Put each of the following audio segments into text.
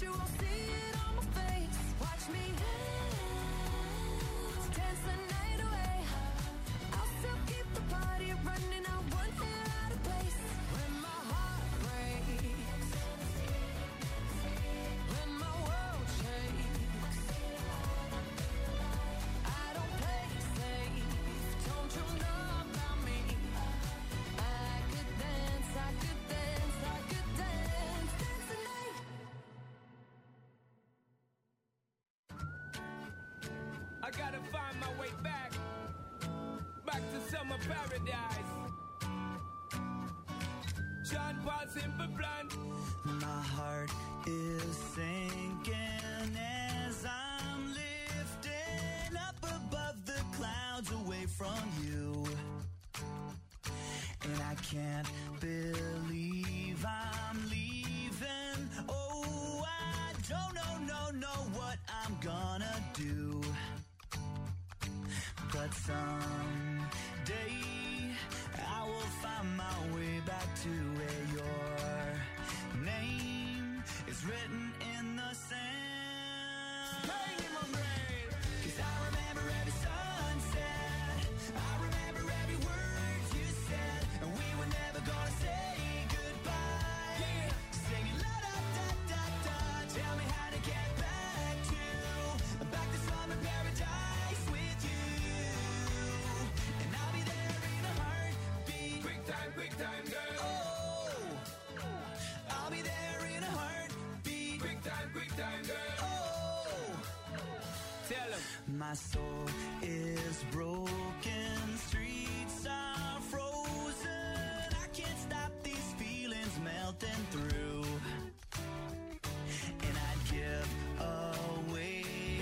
you won't see it on my face. Watch me dance the night away. I'll still keep the party running. I won't get out of place. When my heart breaks, when my world shakes, I don't play safe. Don't you know about me? I could dance, I could dance, I could dance, dance the night. I gotta find my way back to summer paradise. John Paul Simple Plan. My heart is sinking as I'm lifting up above the clouds away from you. And I can't believe I'm leaving. Oh, I don't know what I'm gonna do. But someday I will find my way back to where your name is written in the sand. Pain in my brain. 'Cause I remember every sunset, I remember every word you said, and we were never gonna say goodbye. Yeah. Singing la da da da da, tell me how to get back to summer paradise with you. And I'll be there in a heartbeat. Quick time, girl. Oh, I'll be there in a heartbeat. Quick time, girl. Oh, Tell him. my soul is broken, streets are frozen. I can't stop these feelings melting through. And I'd give away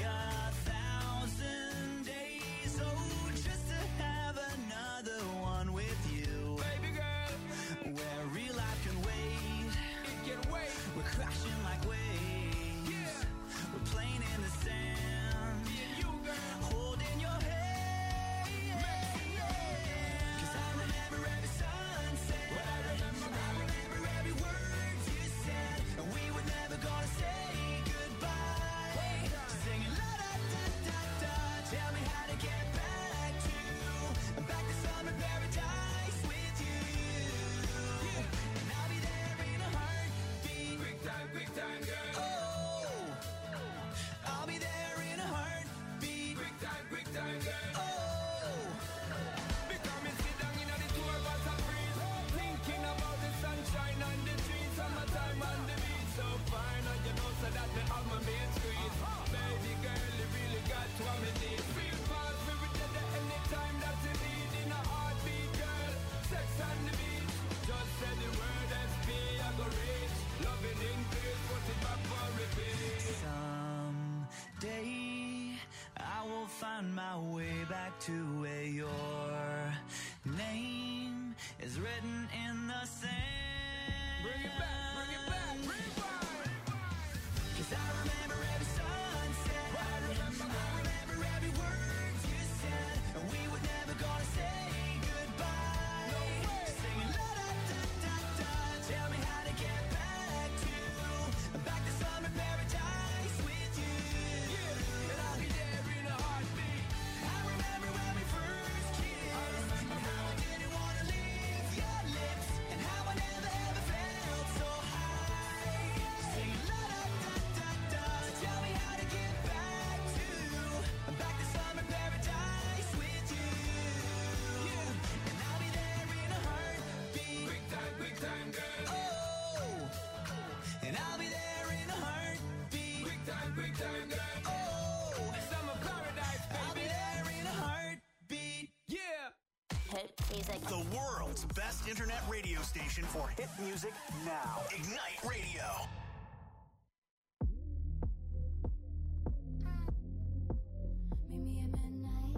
1,000 days, oh, just to have another one with you. Baby girl, Where real life can wait, it can wait. we're crashing like waves. Yeah. We're playing in the sand, Me and you, girl. holding your hand. 'Cause I remember every sunset, I remember every word you said, and we were never gonna say goodbye. Singing la da da da da, tell me how to get back to summer paradise with you. And I'll be there in a heartbeat. Quick time, girl. Oh, I'll be there in a heartbeat. Quick time, girl. Oh, Because me sit down in the tour bus and breeze, thinking about the sunshine and the trees, summertime and the beach so fine. And you know so that me have my main squeeze. Baby girl, you really got what me need. Feel fast, we will get there anytime that you need. In a heartbeat, girl, sex on the beach. Just say the word SP, I go reach. Loving in peace, put it back for repeat. someday I will find my way back to where your name is written in the sand. Bring it back, rewind. 'Cause I remember every sunset, I remember every word you said, and we were never gonna say goodbye. No way. Singing la da da da da, tell me how to get back to summer paradise with you. Yeah, and I'll be there in a heartbeat. I remember when we first kissed, and how I didn't wanna leave your lips, and how I never ever felt so high. Singing la da da da da, tell me how to get back to summer paradise with you. Yeah, and I'll be there in a heartbeat. Quick time, girl. Oh, and I'll be there in a heartbeat. Quick time, girl. Oh, Summer paradise, I'll be baby. there in a heartbeat. Yeah. Hit music. The world's best internet radio station for hit music now. Ignite Radio. Meet me at midnight.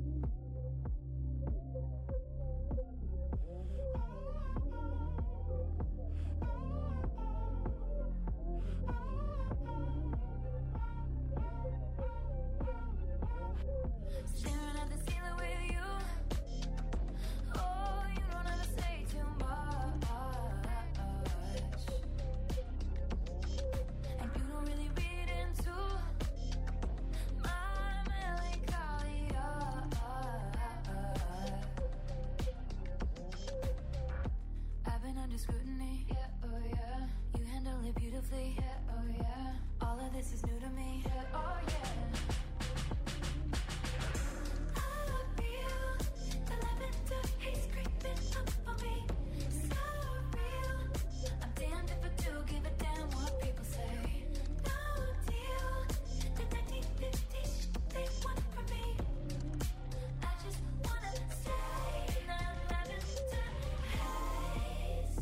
Staring at the ceiling with you. Oh, you don't ever say too much. to flee. Yeah, oh yeah. All of this is new to me. Yeah, oh yeah. I feel the lavender haze creeping up on me. So real. I'm damned if I do give a damn what people say. No deal. The 1950s they want from me. I just wanna stay in that lavender haze.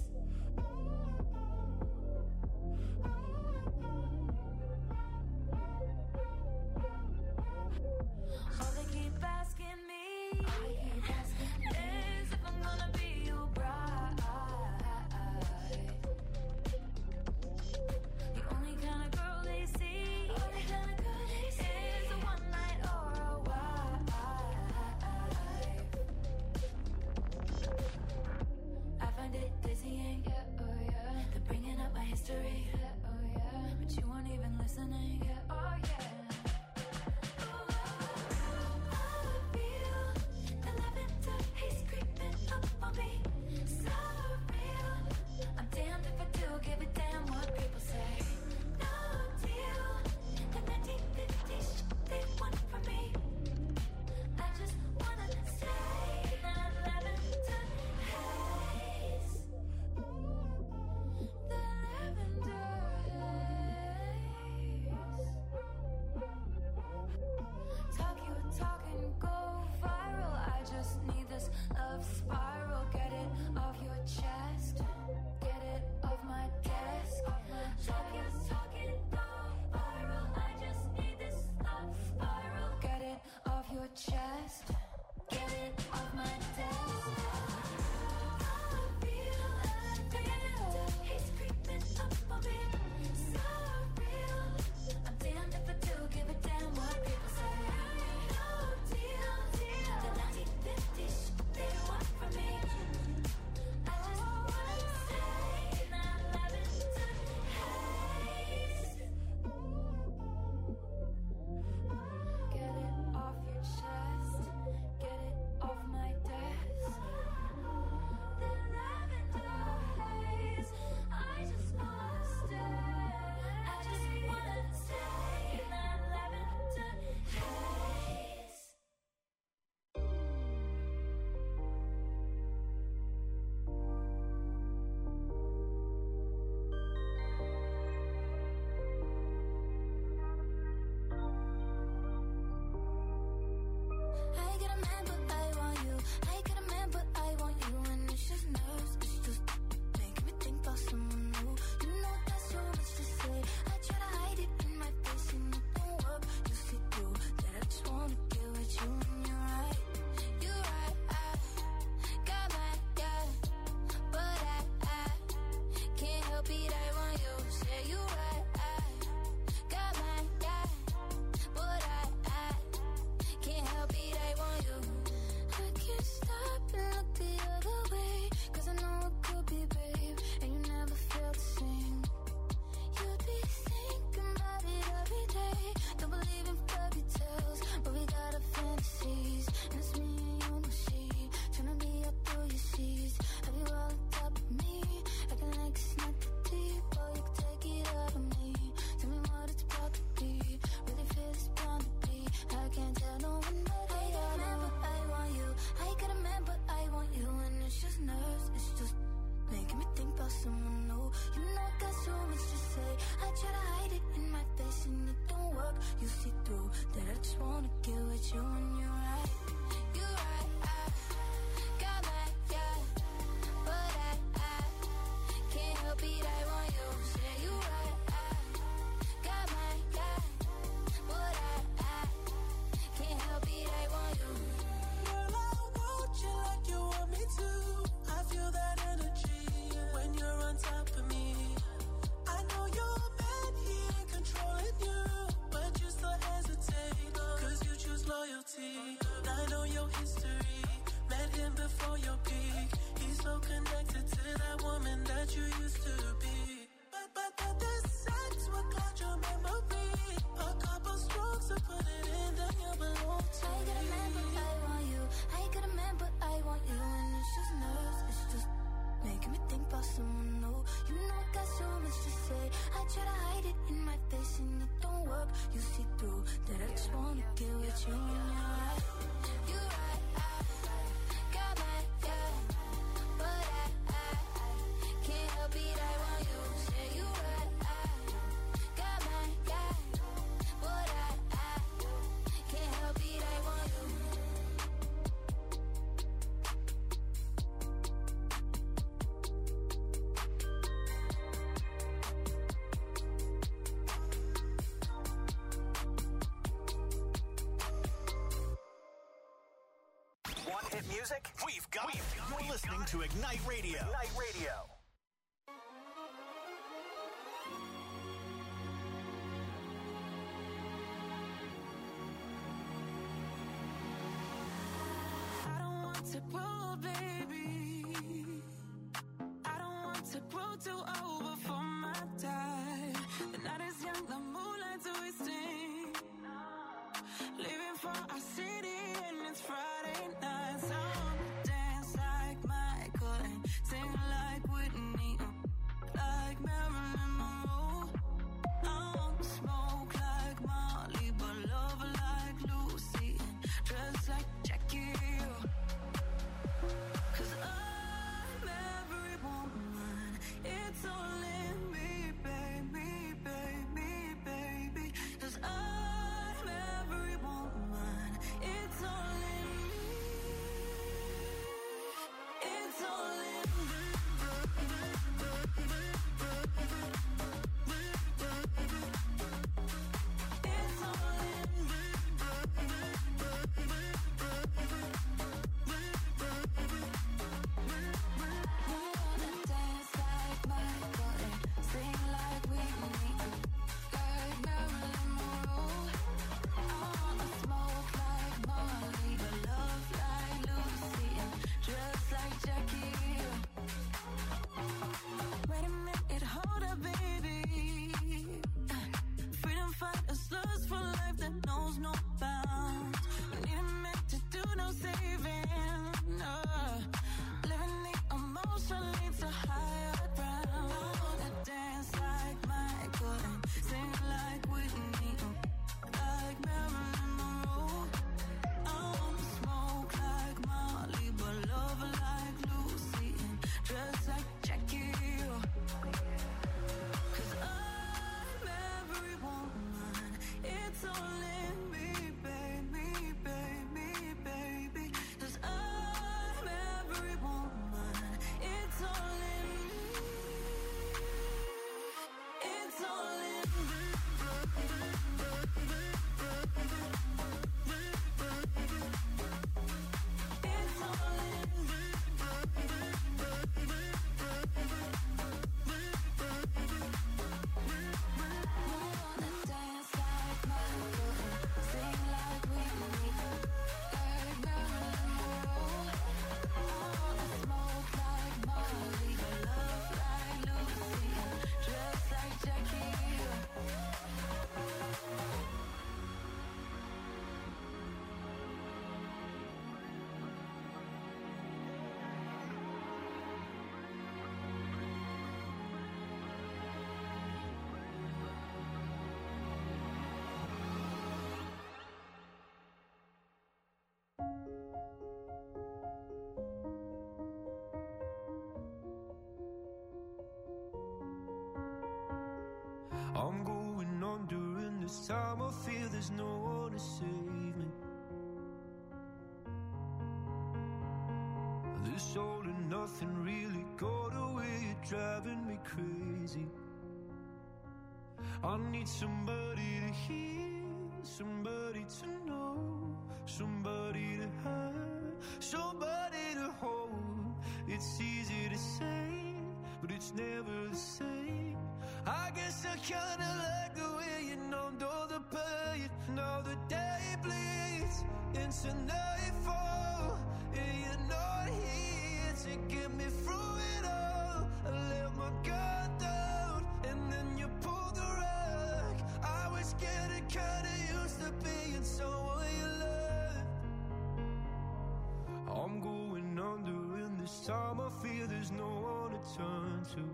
music, you're listening to Ignite Radio. Ignite Radio. I don't want to grow, baby. I don't want to grow too old before my time. The night is young, the moonlight's wasting. Living for our city and it's Friday night. So I wanna dance like Michael and sing like Whitney, like Marilyn Monroe. I wanna smoke like Molly, but love like Lucy and dress like Jackie. 'Cause I'm every woman. It's all in me, baby, baby, baby. 'Cause I'm every woman. It's all in me. It's all in me. It's all in me. I wanna dance like Michael and sing like Whitney, like Marilyn Monroe. I wanna smoke like Molly, but love like Lucy and dress like Jackie. Wait a minute, hold up, baby. Freedom fighters lust for life that knows no bounds. We need a man to do no saving. Living the emotion leads to higher ground. I wanna dance like Michael and sing like Whitney, like Marilyn Monroe. I wanna smoke like Molly, but love like Lucy and dress like Jackie. 'Cause I'm every woman. It's all in me, baby, baby, baby. 'Cause I'm every woman. It's all in me. It's all in me. It's all in me. I wanna dance like Michael and sing like Whitney, like Marilyn Monroe. I wanna smoke like Molly, but love like Lucy and dress like Jackie. I'm going on during this time. I feel there's no one to save me. This all and nothing really got away. You're driving me crazy. I need somebody to hear, somebody to know, somebody to have, somebody to hold. It's easy to say, but it's never the same. I guess I kinda like the way you numbed all the pain. Now the day bleeds into nightfall, and you're not here to get me through it all. I let my guard down, and then you pulled the rug. I was getting kinda used to being someone you loved. I'm going under, and this time I feel there's no one to turn to.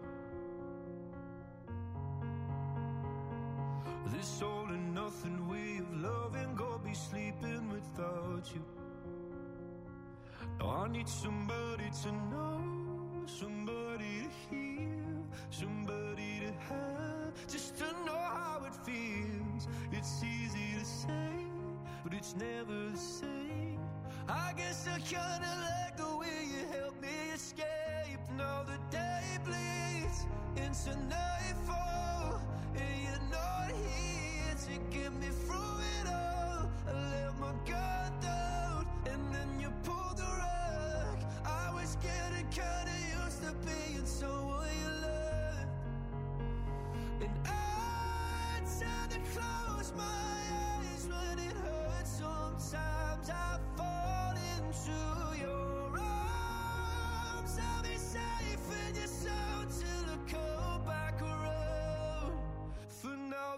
This all and nothing way of loving, go be sleeping without you. Now I need somebody to know, somebody to hear, somebody to have, just to know how it feels. It's easy to say, but it's never the same. I guess I kinda like the way you help me escape. Now the day bleeds into nightfall, and you're not here to get me through it all. I let my guard down, and then you pulled the rug.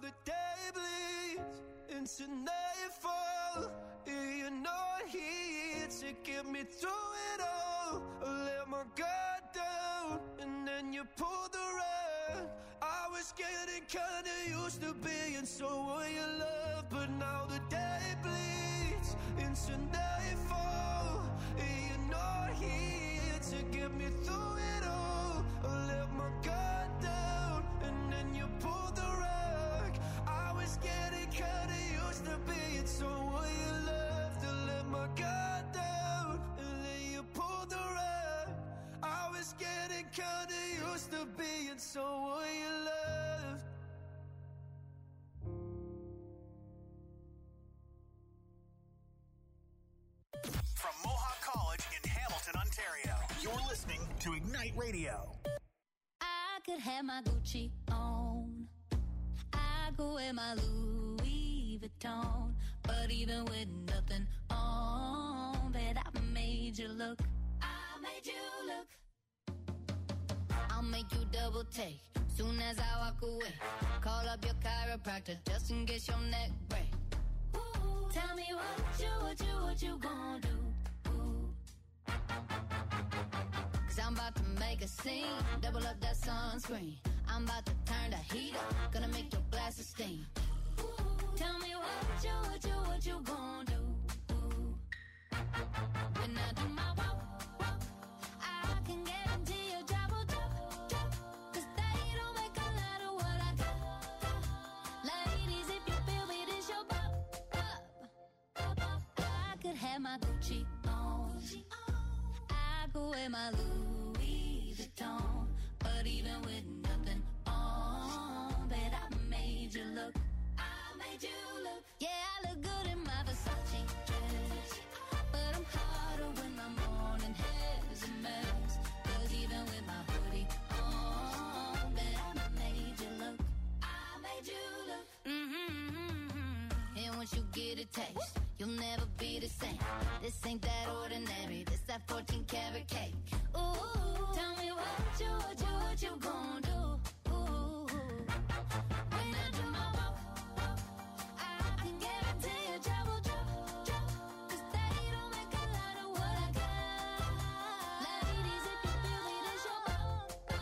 the day bleeds into nightfall. You're not here to get me through it all. I let my guard down and then you pulled the rug. I was getting kinda used to being someone you love, but now the day bleeds into nightfall. You're not here to get me through it all. I let my guard down and then you pulled the rug. I was getting kinda used to being someone you loved. I let my guard down and then you pulled the rug. I was getting kinda used to being someone you loved. From Mohawk College in Hamilton, Ontario, you're listening to Ignite Radio. I could have my Gucci on. I go wear my Louis Vuitton. But even with nothing on, bet I made you look. I made you look. I'll make you double take soon as I walk away. Call up your chiropractor just in case your neck break. Ooh, tell me what you gonna do? Ooh. 'Cause I'm about to make a scene, double up that sunscreen. I'm about to turn the heat up, gonna make your glasses steam. Ooh, tell me what you gonna do? Ooh. When I do my walk, I can guarantee your job will drop. 'Cause they don't make a lot of what I got. Ladies, if you feel me, this your bop. I could have my Gucci on. I go wear my Louis Vuitton. But even with nothing on, bet I made you look. I made you look. Yeah, I look good in my Versace dress. But I'm hotter when my morning hair's a mess. 'Cause even with my hoodie on, bet I made you look. I made you look. And once you get a taste, you'll never be the same. This ain't that ordinary. This that 14 karat cake. Ooh, tell me what you gonna do? Ooh, when I do my walk, I can guarantee your job will drop. 'Cause they don't make a lot of what I got. Ladies, if you feel me, this your bop.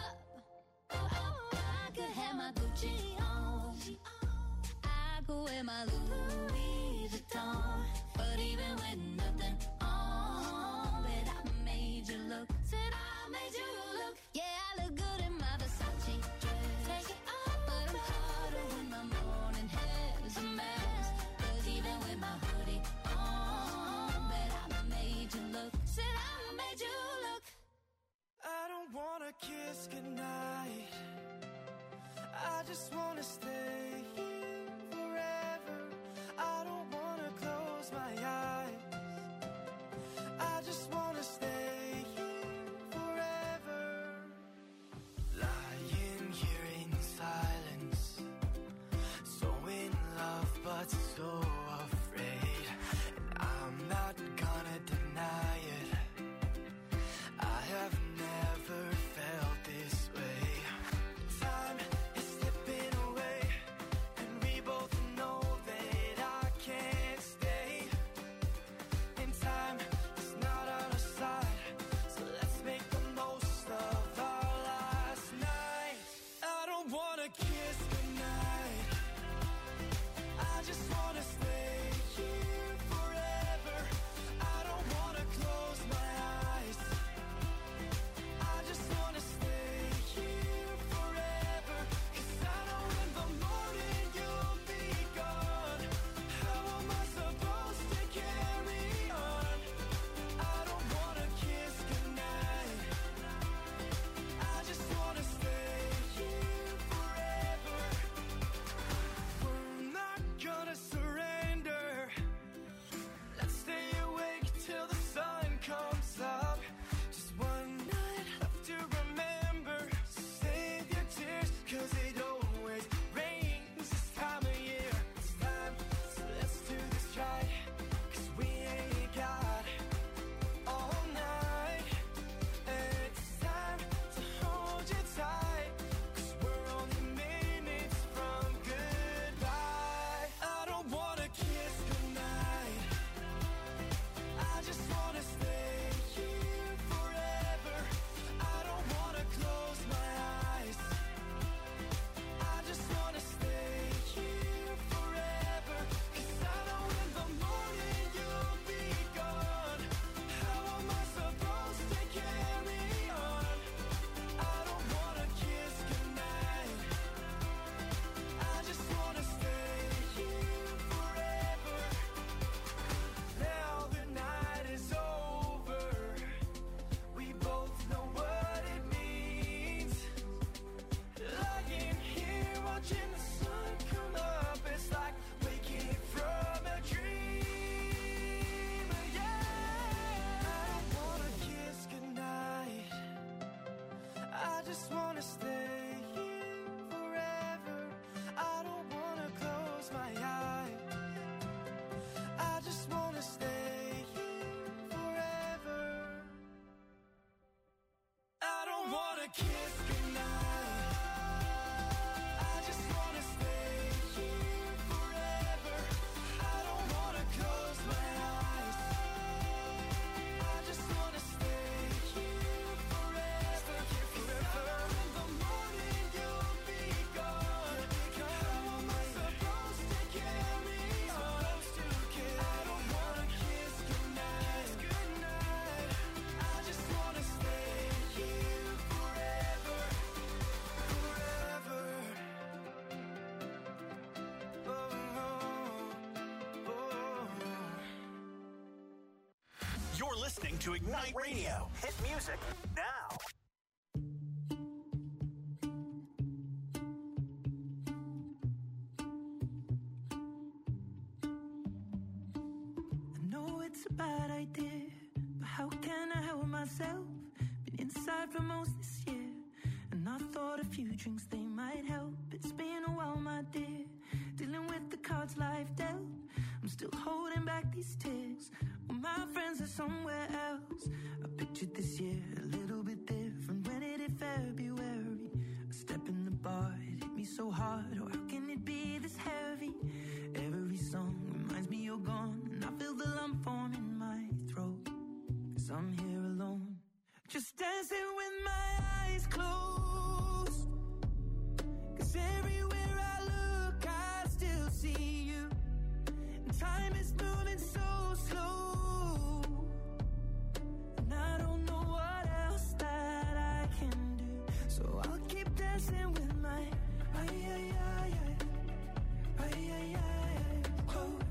I could have my Gucci on. I go wear my Louis Vuitton. But even with nothing on, bet I made you look. Said I made you look. Yeah, I look good in my Versace dress. Take it off, but I'm hotter when my morning hair's a mess. 'Cause even with my hoodie on, bet I made you look. Said I made you look. I don't wanna kiss goodnight. I just wanna stay here forever. I don't wanna close my eyes. kiss goodnight. I just wanna stay here forever. I don't wanna close my eyes. I just wanna stay here forever. In the morning you'll be gone. How am I supposed to carry on? I don't wanna kiss goodnight. I just wanna stay here forever. You're listening to Ignite Radio. Hit music now. I know it's a bad idea, but how can I help myself? Been inside for most this year, and I thought a few drinks they might help. It's been a while, my dear, dealing with the cards life dealt. I'm still holding back these tears. Well, my friends are somewhere else. I pictured this year a little bit different. When it hit February, a step in the bar, it hit me so hard. Oh, how can it be this heavy? Every song reminds me you're gone, and I feel the lump form in my throat. 'Cause I'm here alone, just dancing with my eyes closed. 'Cause everywhere I look, I still see you. And time is moving so slow, and I don't know what else that I can do. So I'll keep dancing with my close.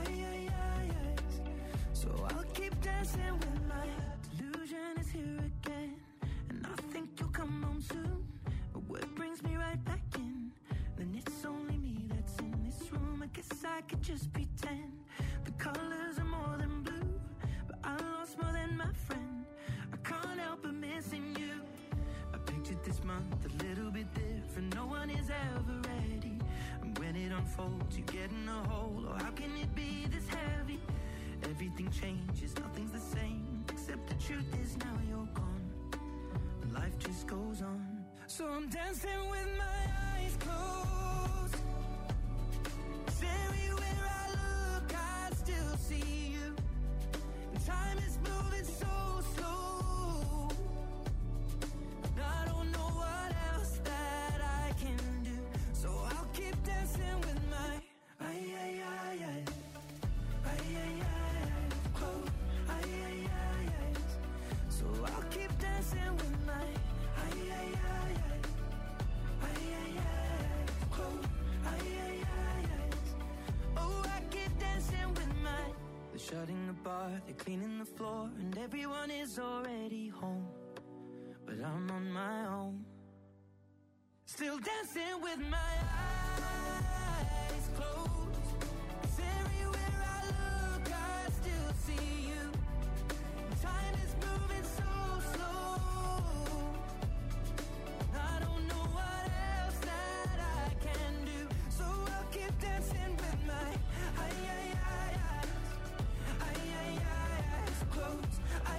So I'll keep dancing with my delusion is here again, and I think you'll come home soon. But what brings me right back in? Then it's only me that's in this room. I guess I could just pretend the colors are more than blue, but I lost more than my friend. I can't help but missing you. I pictured this month a little bit different. No one is ever ready, and when it unfolds, you get in a hole. Oh, how can it be this heavy? Everything changes, nothing's the same, except the truth is now you're gone. Life just goes on. So I'm dancing with my eyes closed. 'Cause everywhere I look, I still see you. And time is moving so slow, and I don't know what else that I can do. So I'll keep dancing with my close. So I'll keep dancing with my close. Oh, I keep dancing with my. They're shutting the bar, they're cleaning the floor, and everyone is already home. But I'm on my own, still dancing with my eyes closed. 'Cause everywhere I look, I still see you. Time is moving so slow, I don't know what else that I can do. So I'll keep dancing with my eyes closed.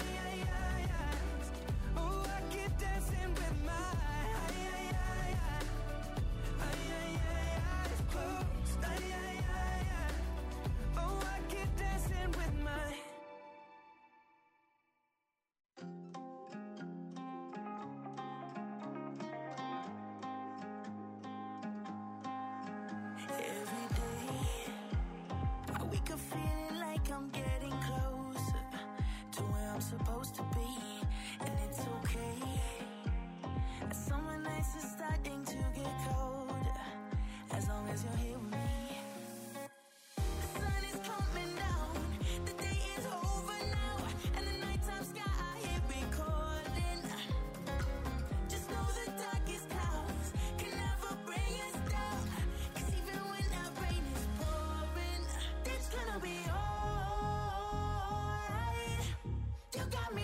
Oh, I keep dancing with my eyes closed. Oh, I keep dancing with my. Every day I wake up feeling like I'm getting closer to where I'm supposed to be, and it's okay. And summer nights is starting to get colder, as long as you're here with me. The sun is coming down, the day is over now, and the nighttime sky is recording. Just know the darkest clouds can never bring us down. 'Cause even when that rain is pouring, it's gonna be alright. You got me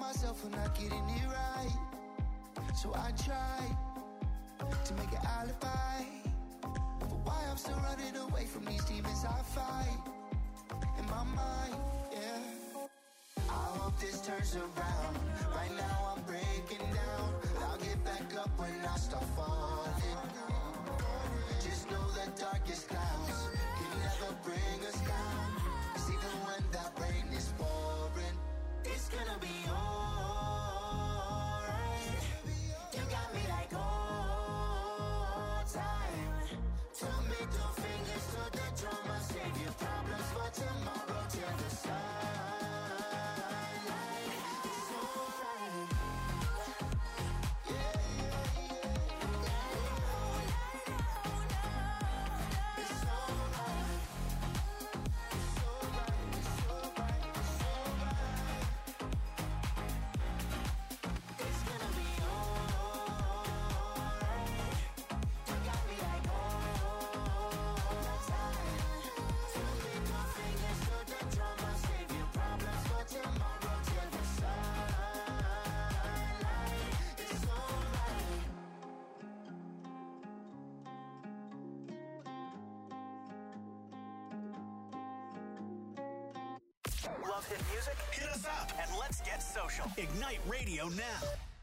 myself for not getting it right. So I try to make an alibi for why I'm still running away from these demons I fight in my mind, yeah. I hope this turns around. Right now I'm breaking down. I'll get back up when I start falling. Just know the darkest clouds can never bring us down. 'Cause even when that rain is pouring, it's gonna be alright. You got me like all time. To middle fingers to the drum, I save your problems for tomorrow till the sunlight. It's alright. Yeah, yeah, yeah. It's alright. It's alright. It's alright. It's alright. It's gonna be alright. You got me like all the time. To middle fingers to the drum, I save your problems for tomorrow till the sunlight. It's alright. Love hit music? Hit us up and let's get social. Ignite Radio now.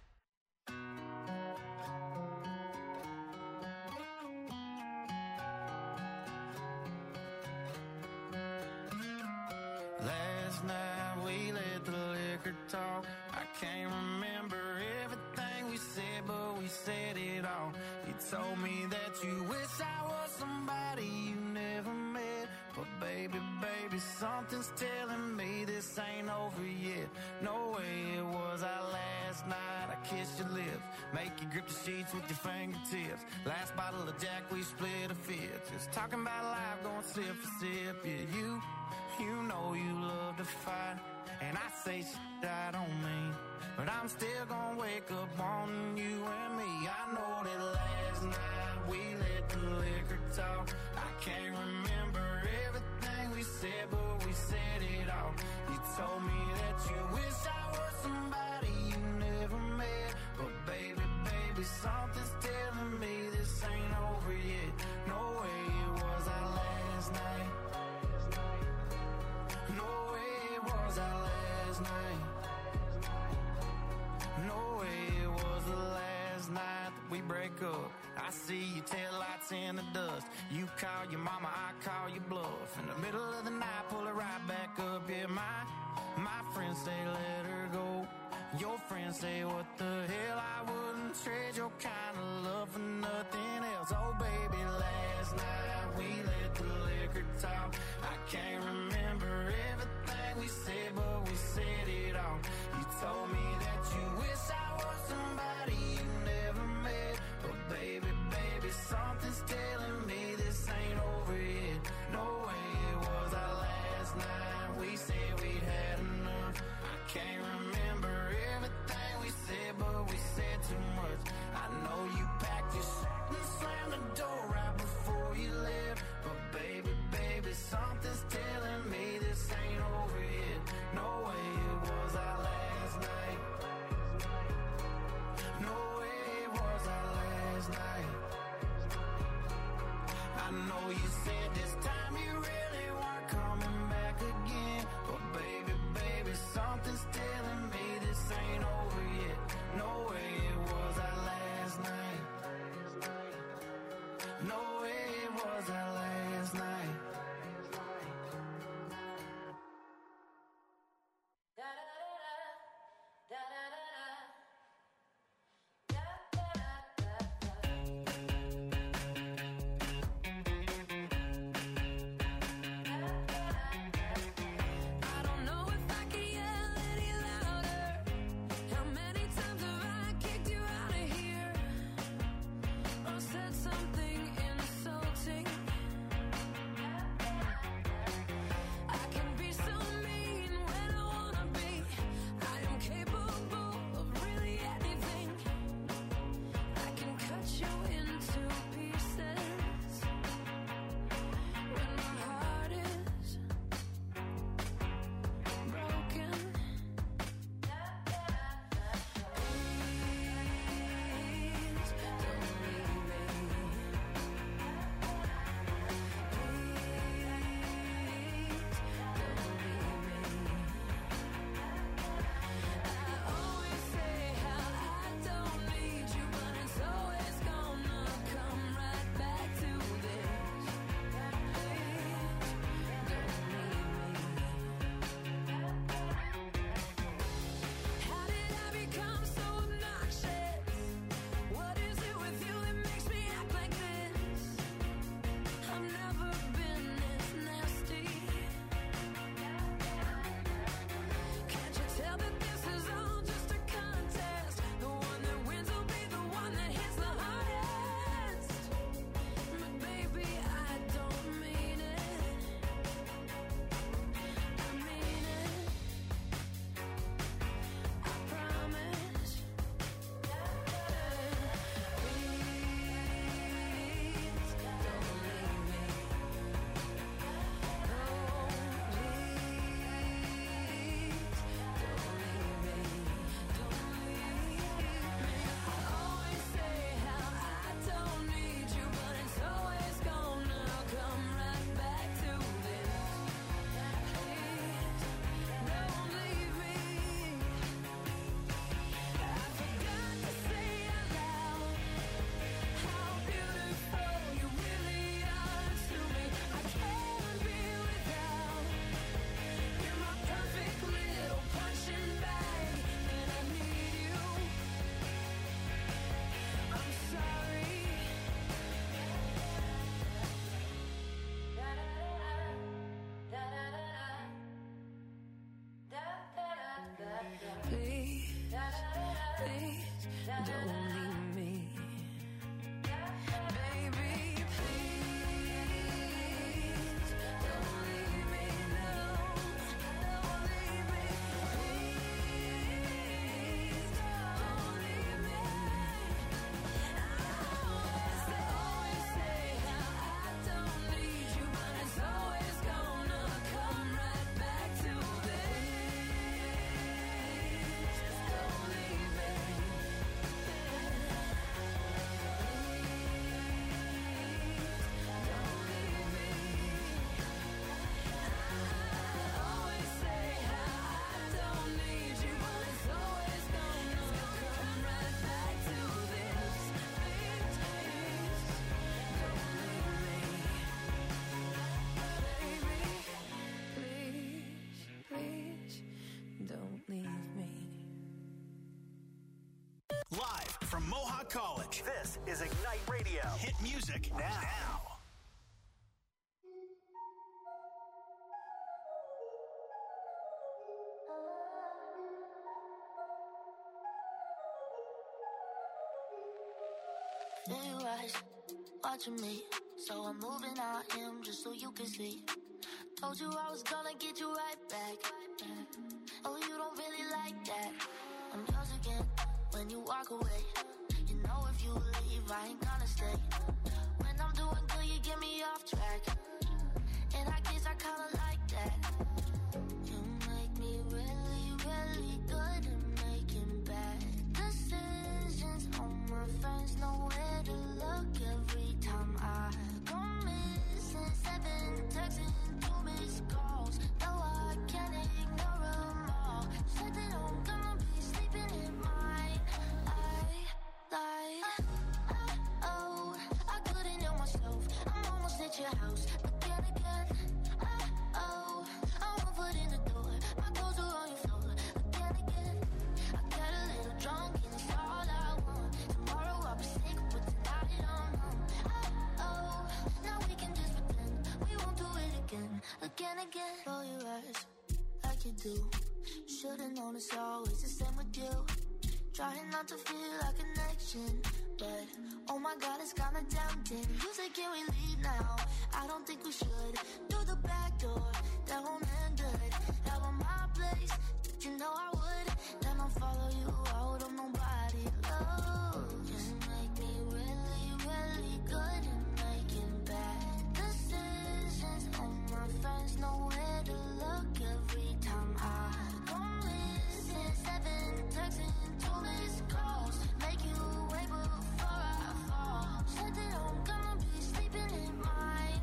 Last night we let the liquor talk. I can't remember everything we said, but we said it all. You told me that you wish I was somebody you never met. But baby, baby, something's telling me this ain't over yet. No way it was our last night. I kissed your lips, make you grip the sheets with your fingertips. Last bottle of Jack, we split a fifth. Just talking about life, going sip for sip. Yeah, you know you love to fight, and I say shit I don't mean, but I'm still gonna wake up wanting you and me. I know that last night we let the liquor talk. I can't remember everything we said, but we said it all. You told me that you wish I was somebody you never met, but baby, baby, something's telling me this ain't over yet. No way it was our last night. No way it was our last night. No way it was the last night that we break up. I see your taillights in the dust. You call your mama, I call your bluff. In the middle of the night, pull it right back up. Yeah, my friends say let her go. Your friends say what the hell, I wouldn't trade your kind of love for nothing else. Oh baby, last night we let the liquor talk. I can't remember everything we said, but we said it all. You told me that you wish I was somebody you never met, but baby, baby, something's telling me this ain't over yet. No way it was our last night. We said we'd had enough. I can't remember everything we said, but we said too much. I know you packed your shit and slammed the door right before you left, but baby, baby, something's telling me this ain't over yet. No way it was our last night. No way it was our last night. I know you said this time you really weren't coming back again, but baby, baby, something's telling me this ain't over yet. No way it was our last night. No way it was our last night. college. This is Ignite Radio. Hit music now. There you rise, watching me. So I'm moving out him just so you can see. Told you I was gonna get you right back. Oh, you don't really like that. I'm yours again when you walk away. You know if you leave, I ain't gonna stay. When I'm doing good, you get me off track. And I guess I kinda like that. You make me really, really good at making bad decisions. All my friends know where to look every time I go missing. 7 texting, 2 missed calls. No, I can't ignore them all. Said that I'm gonna be sleeping in mine. Oh, I couldn't help myself. I'm almost at your house, but then again, oh, I won't put in the door. My clothes are on your floor, but then again, I got a little drunk and it's all I want. Tomorrow I'll be sick, but tonight I'm home. Oh, now we can just pretend we won't do it again. Roll your eyes like you do. Should've known it's always the same with you. Trying not to feel a connection, but oh my God, it's kinda tempting. You say, can we leave now? I don't think we should. Through the back door, that won't end good. Out of my place, you know I would. Then I'll follow you out of nobody. Oh, you make me really, really good at making bad decisions. All my friends know where to look every time I go missing. 7 texting, 2 missed calls. Make you wait before I fall. Said that I'm gonna be sleeping in mine.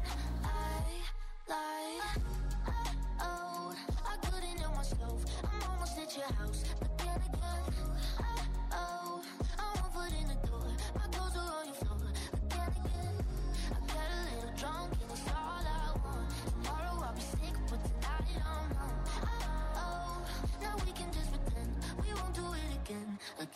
Oh, I couldn't help myself. I'm almost at your house, but then again, oh, I won't put in the door. My clothes are on your floor, but then again, I got a little drunk and it's all I want. Tomorrow I'll be sick, but tonight I'm home. Oh, now we can just pretend we won't do it again.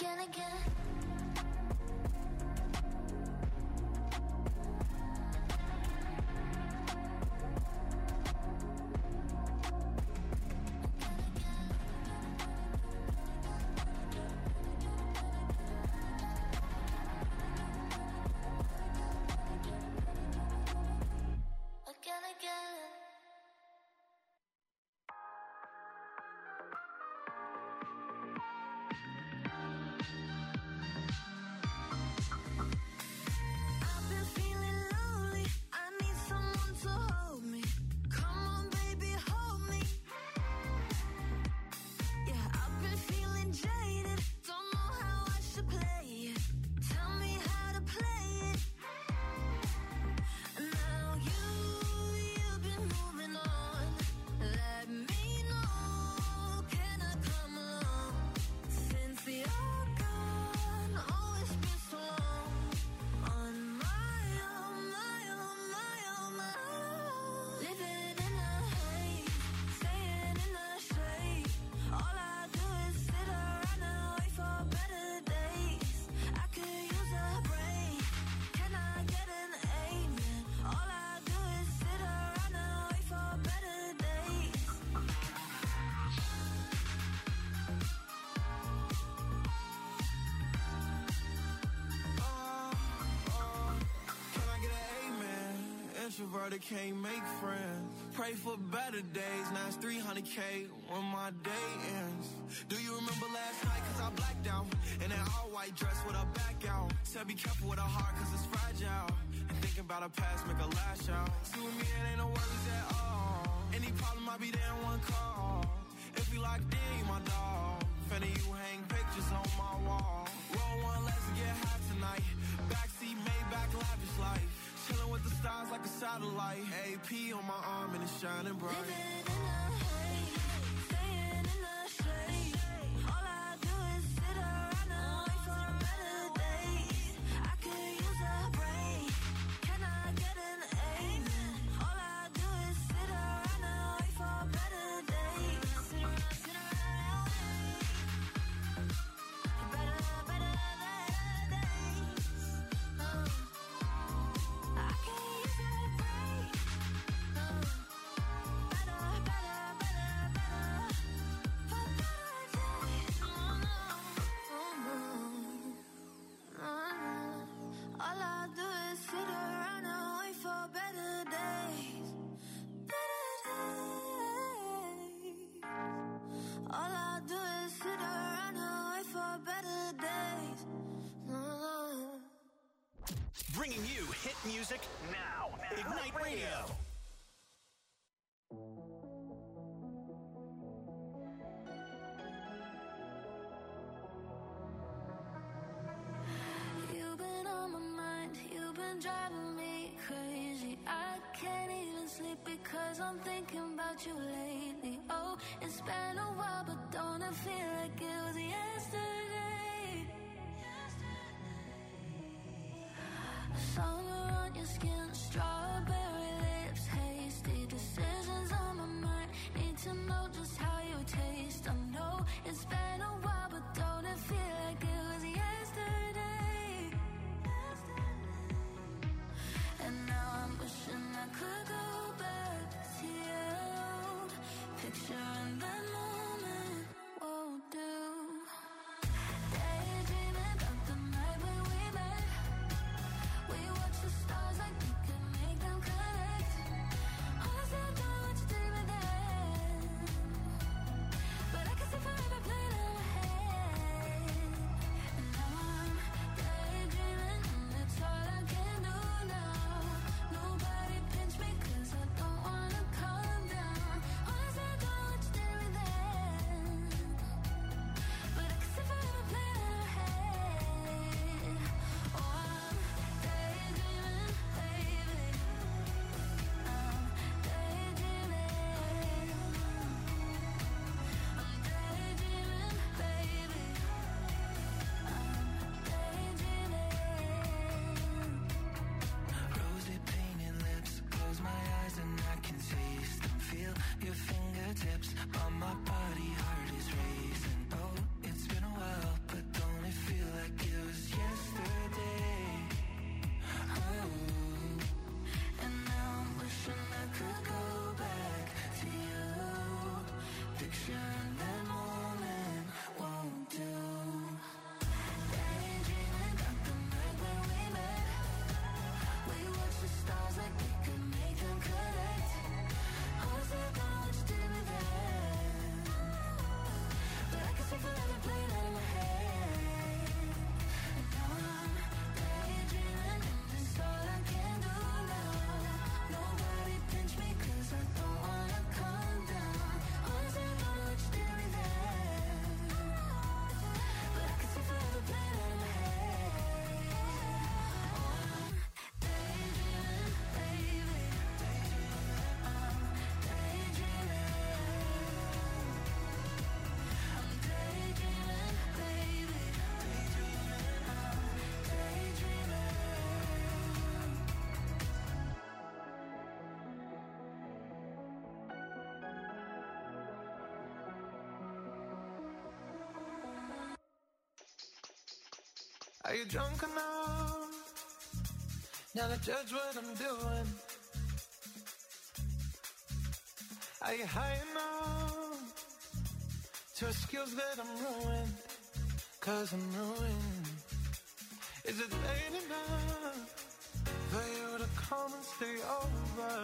I've been feeling lonely. I need someone to hold me. Come on, baby, hold me. Yeah, I've been feeling jaded. Don't know how I should play it. Tell me how to play it. Now you've been moving on. Let me know. Can I come along? Since you're gone, oh, it's been so long. On my own, my own, my own, my own. Living in the haze, staying in the shade. All I do is sit around and wait for better days. I could use a break. Can I get an amen? All I do is sit around and wait for better days. Can I get an amen? Introverted can't make friends. Pray for better days. Now it's 300K when my day ends. Do you remember last night? Cause I blacked out. In an all white dress with a back out. Said be careful with a heart cause it's fragile. And thinking about a past make a lash out. See with me it ain't no worries at all. Any problem I'll be there in one call. If we locked in, you my dog. Finna you hang pictures on my wall. Roll one, let's get high tonight. Backseat, Maybach, lavish life. Chilling with the stars like a satellite. AP on my arm and it's shining bright. Living in the haze, staying in the shade. All I do is sit around and wait for better days. I could use a break. Can I get an amen? All I do is sit around and wait for better days. Sit around and wait. Better days. Bringing you hit music now. Ignite Radio. You've been on my mind, you've been driving me crazy. I can't even sleep because I'm thinking about you lately. Oh, it's been a while, but don't it feel like it was yesterday? Summer on your skin, strawberry lips, hasty decisions on my mind. Need to know just how you taste. I know it's been a while, but don't it feel like it was yesterday? And now I'm wishing I could go back to you. Picturing that moment won't do. Daydreaming about the night when we met. We watched the stars like we could make them connect. Honestly, I don't know what you did with that, but I can see forever playing in my head. And now I'm daydreaming, and it's all I can do now. Nobody pinch me 'cause I don't wanna calm down. Honestly, I don't know what you did with that, but I can see forever playing in my head. Oh, I'm daydreaming, baby. I'm daydreaming. I'm daydreaming, baby. I'm daydreaming. Rosy painted lips, close my eyes and I can taste them. Feel your fingertips on my body, heart is racing. Oh, it's been a while, but don't it feel like it was yesterday? Oh, and now I'm wishing I could go back to you. Picturing that moment won't do. Daydreaming about the night when we met. We watched the stars like we could make them connect. Honestly, I don't know what you did with that, but I can see forever playing out in my head. And now I'm daydreaming, and it's all I can do now. Nobody pinch me 'cause I don't wanna calm down. Honestly, I don't know what you did with that, but I can see forever playing out in my head. Oh, I'm daydreaming, baby. I'm daydreaming. I'm daydreaming, baby. I'm daydreaming. Are you drunk enough now to judge what I'm doing? Are you high enough to excuse that I'm ruined? 'Cause I'm ruined. Is it late enough for you to come and stay over?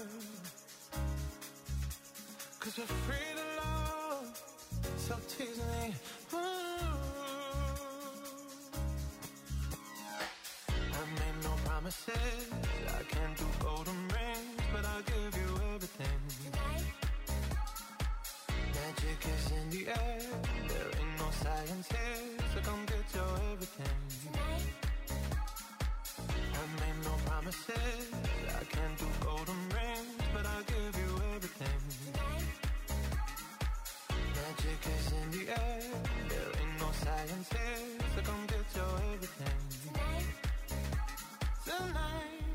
'Cause we're free to love, so tease me. I made no promises, I can't do golden rings, but I'll give you everything. Magic is in the air, there ain't no science here, so come get your everything. I made no promises, I can't do golden rings, but I'll give you everything. Magic is in the air, there ain't no science here, so come get your everything. Tonight.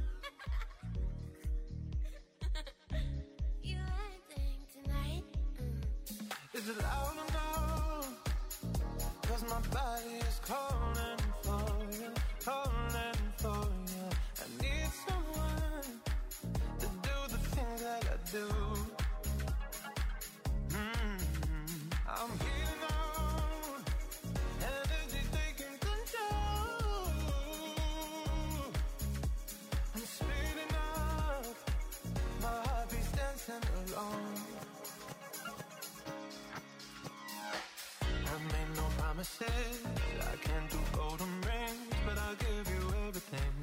You acting tonight? Is it loud enough? 'Cause my body is calling for you, calling for you. I need someone to do the things that I do. I'm heating on, energy taking control. I'm speeding up, my heartbeat's dancing along. I made no promises, I can't do golden rings, but I'll give you everything.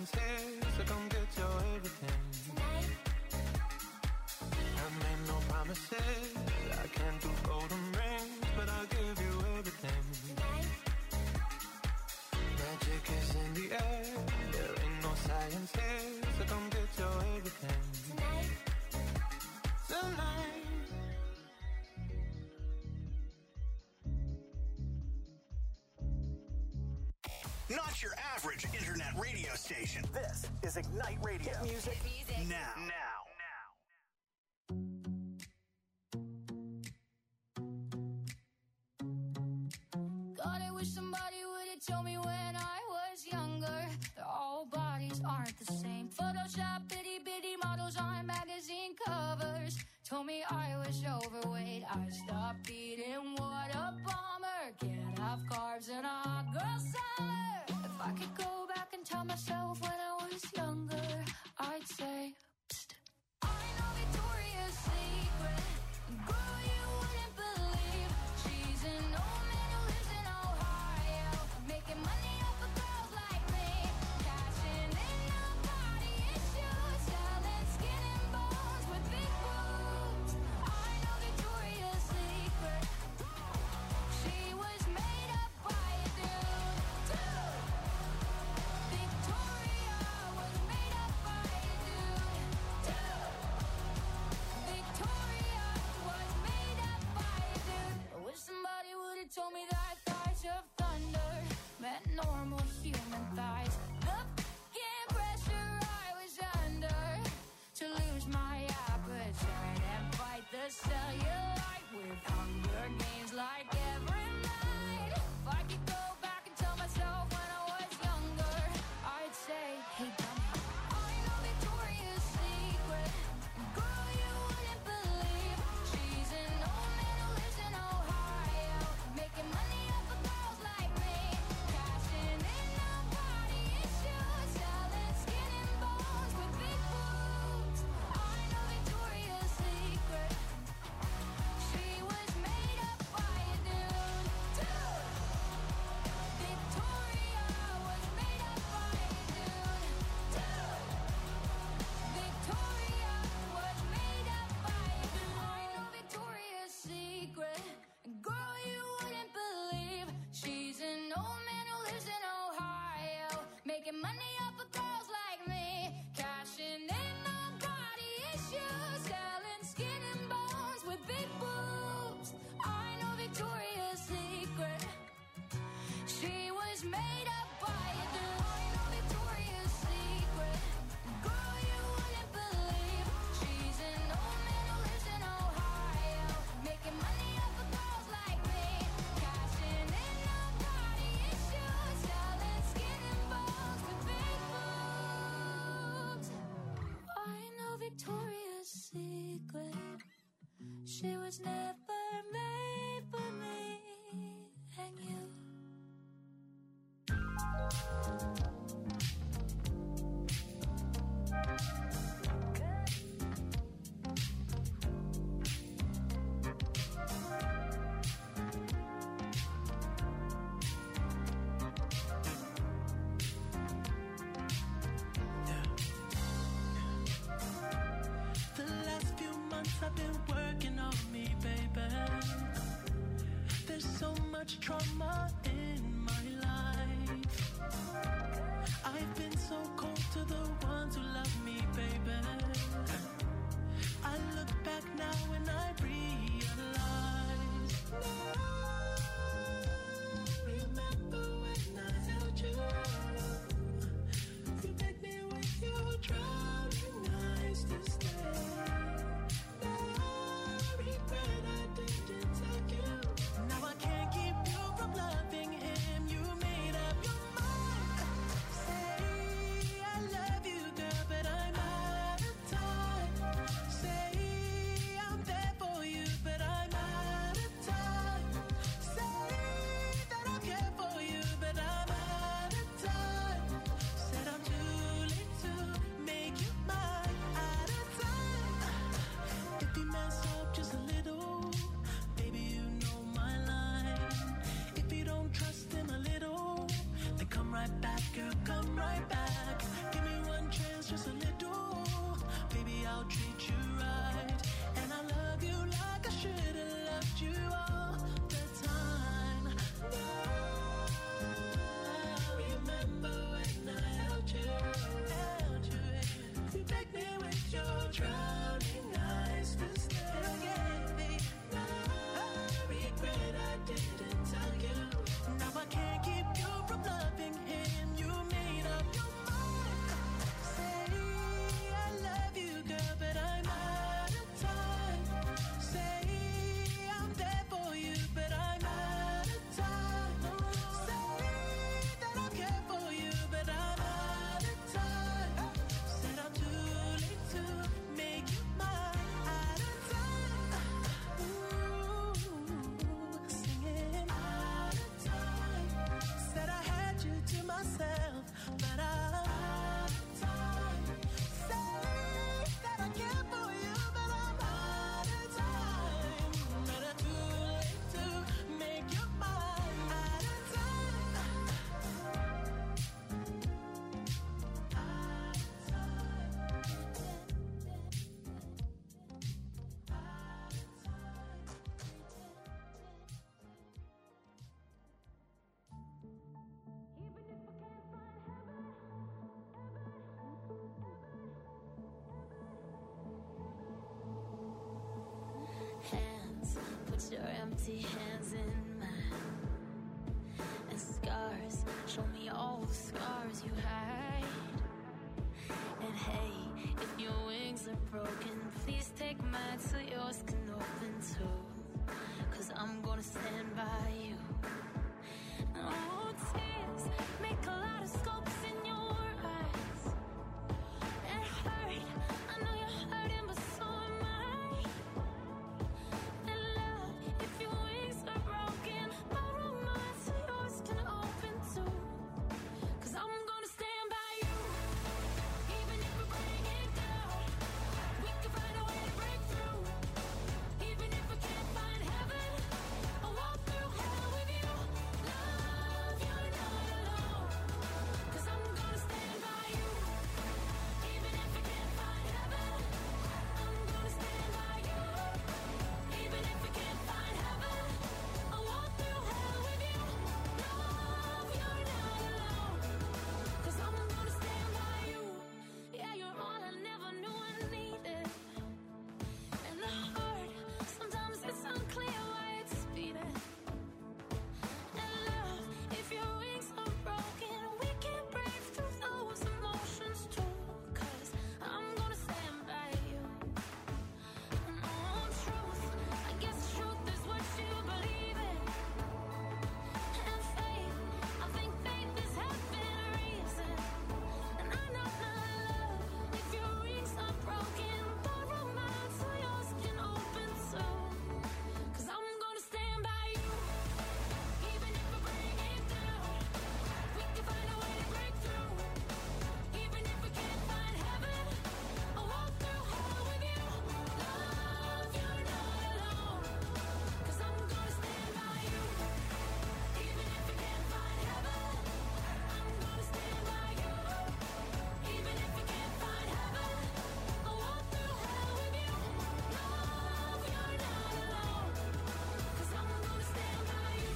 science here, so come get your everything. Tonight, I made no promises, I can't do golden rings, but I'll give you everything. tonight, Magic is in the air, there ain't no science here, so come get your everything. tonight. Tonight. Not your average internet radio station. This is Ignite Radio. Hit music now. God, I wish somebody would have told me when I was younger that all bodies aren't the same. Photoshop itty bitty models on magazine covers told me I was overweight. I stopped eating, what a bummer. Can't have carbs in a hot girl summer. If I could go back and tell myself when I was younger, I'd say, psst. I know Victoria's Secret, girl, you wouldn't believe. She's an old man who lives in Ohio, making money off of girls like me, cashing in on body issues, selling skin and bones with big boobs. I know Victoria's Secret. She was made up by a dude. Victoria was made up by a dude. Victoria was made up by a dude. I wish somebody would have told me that thighs of thunder meant normal human thighs. The f***ing pressure I was under to lose my appetite and fight the cellulite with Hunger Games like every night. If I could go back and tell myself when I was younger, I'd say, hey, dummy, I know Victoria's Secret. Girl, you wouldn't believe. She's an old man who lives in Ohio, making money off of girls like me, cashing in on body issues, selling skin and bones with big boobs. I know Victoria's Secret. She was made up by a dude. Victoria was made up by a dude. Victoria was made up by a dude. I know Victoria's Secret. Girl, you wouldn't believe. She's an old man who lives in Ohio, making money off of girls like me, cashing in on body issues, selling skin and bones with big boobs. I know Victoria's Secret. She was made up by a dude. I know Victoria's Secret. Girl, you wouldn't believe. She's an old man who lives in Ohio, making money off of girls like me, cashing in on body issues, selling skin and bones with big boobs. I know Victoria's Secret. She was never made for me and you. The last few months I've been working on me, baby. just a little. Baby, I'll treat you right. And I love you like I should have loved you all the time. I remember when I held you. You begged me with your drowning eyes to stay. I regret I didn't tell you. Now I can't keep you from loving him. You made up your mind. Say I love you, girl, but I'm out of time. Say I'm there for you, but I'm out of time. Say that I care for you, but I'm out of time. Said I'm too late to make you mine. Out of time. Ooh, singing out of time. Said I had you to myself, but I'm out of time. Say that I care for you, but I'm out of time. But I'm too late to make you mine. Out of time. Hands, put your empty hands in mine. And scars, show me all the scars you hide. And hey, if your wings are broken, please take mine so yours can open too. 'Cause I'm gonna stand by you. Oh, tears make a lot of scopes in your eyes. And hurt, I know you're hurting, but so am I. And love, if your wings are broken, borrow mine so yours can open too. 'Cause I'm gonna stand by you, even if we bring it down. We can find a way to break through, even if we can't find heaven. I'll walk through hell with you. Love, you're not alone. 'Cause I'm gonna stand by you, even if we can't find heaven. I'm gonna stand by you, even if we can't find heaven. I'll walk through hell with you. Love, you're not alone. 'Cause I'm gonna stand by you. Yeah, you're all I never knew I needed. And the heart, sometimes it's unclear why it's beating. And love, if your wings are broken, we can break through those emotions too. 'Cause I'm gonna stand by you. And oh, truth, I guess truth is what you believe in. And faith, I think faith is having reason. And I know my love, if your wings are broken, borrow mine so yours can open too. 'Cause I'm gonna stand by you, even if we bring it down. We can find a way to break through, even if we can't find heaven. I'll walk through hell with you. Love, you're not alone. 'Cause I'm gonna stand by you, even if we can't find heaven. I'm gonna stand by you, even if we can't find heaven. I'll walk through hell with you. Love, you're not alone. 'Cause I'm gonna stand by you.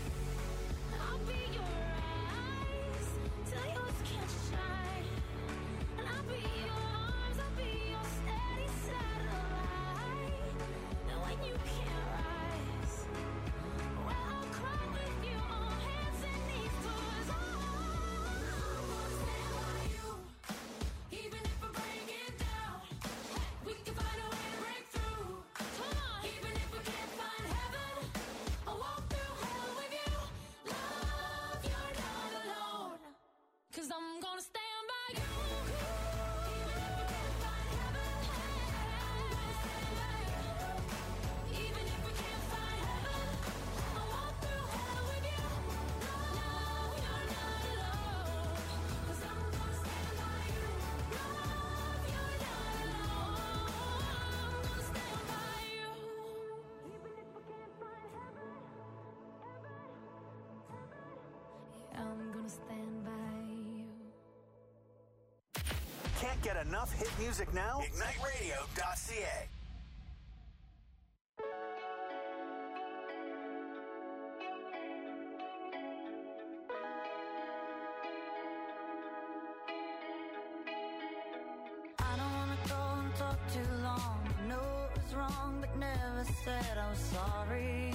I'll be your eyes till yours can't shine. And I'll be your arms, I'll be your steady satellite. And when you can't rise, well, I'll cry with you on hands and knees. 'Cause I'm gonna stand by you, even if we break it down. We can find a way to break through. Come on, even if we can't find heaven. I'll walk through hell with you. Love, you're not alone. 'Cause I'm gonna stand by you, even if we can't find heaven. I'm gonna stand by you, even if we can't find heaven. I'll walk through hell with you. Love, you're not alone. 'Cause I'm gonna stand by you. Love, you're not alone. I'm gonna stand by you, even if we can't find heaven. Yeah, I'm gonna stand by you. Get enough hit music now? IgniteRadio.ca. I don't wanna go and talk too long. I know it was wrong, but never said I was sorry.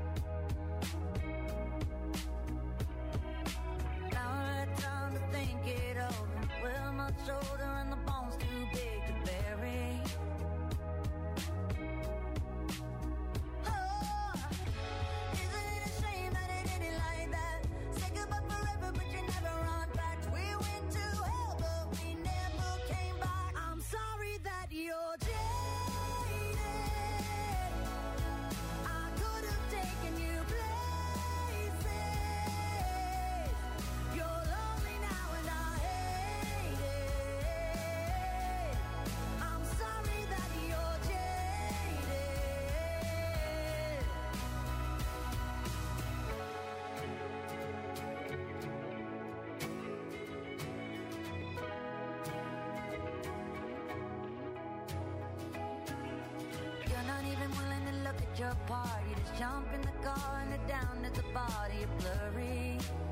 Now I had time to think it over. Well, my shoulder and the bones too big to bury. Oh, isn't it a shame that it ended like that? Say goodbye forever, but you never run back. We went to hell, but we never came back. I'm sorry that you're jaded. I could have taken you places. You're lonely now and I hate it. I'm sorry that you're jaded. You're not even willing to look at your part. You just jump in the car and head down at the body of blurry.